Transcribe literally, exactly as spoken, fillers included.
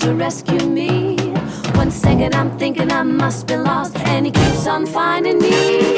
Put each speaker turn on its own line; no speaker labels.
to rescue me. One second I'm thinking I must be lost, and he keeps on finding me.